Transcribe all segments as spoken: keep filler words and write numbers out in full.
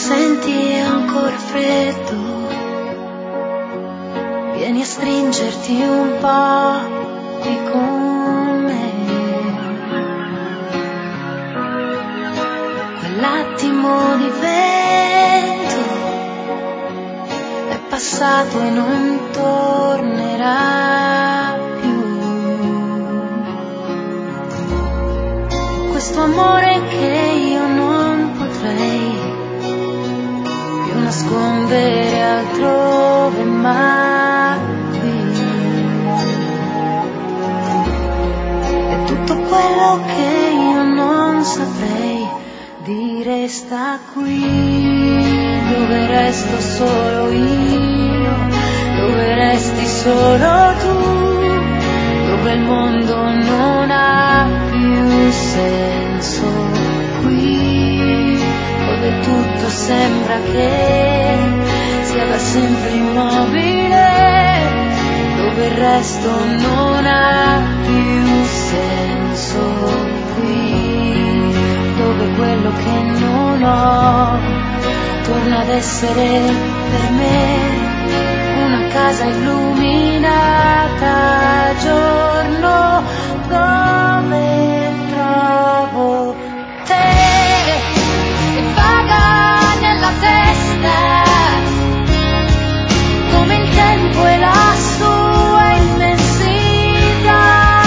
senti ancora freddo, vieni a stringerti un po' qui con me. Quell'attimo di vento è passato e non tornerà più. Questo amore che io non potrei più nascondere altrove, ma qui è tutto quello che io non saprei dire. Sta qui dove resto solo io, dove resti solo tu, dove il mondo non ha più senso. Qui dove tutto sembra che sia da sempre immobile, dove il resto non ha più senso. Qui dove quello che non ho torna ad essere per me una casa illuminata a giorno, dove trovo te che vaga nella testa come il tempo e la sua immensità,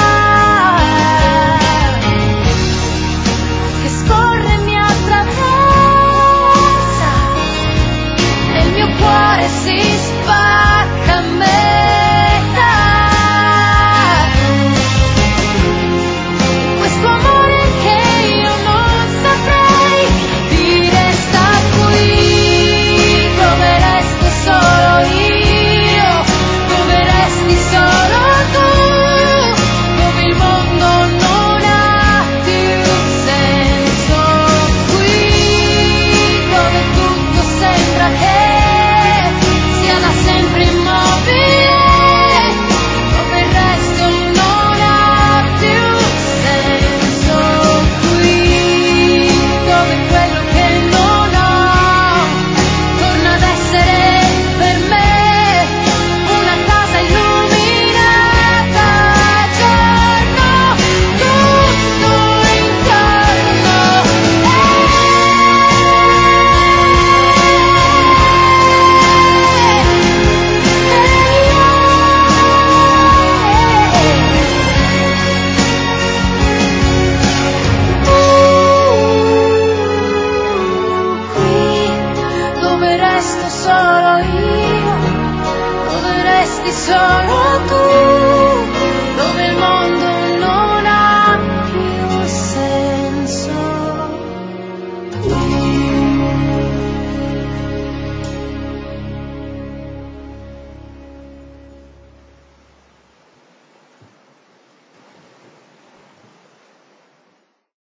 che scorre e mi attraversa, nel mio cuore si spacca a metà. Questo amore che io non saprei dire sta qui, dove resto solo io, dove resti solo tu, dove il mondo non ha più senso. Qui dove tutto sembra che sia da sempre immobile, dove il resto non ha più senso. Qui dove quello che non ho torna ad essere per me una casa illuminata a giorno, tutto intorno. Qui dove resto solo io, dove resti solo tu,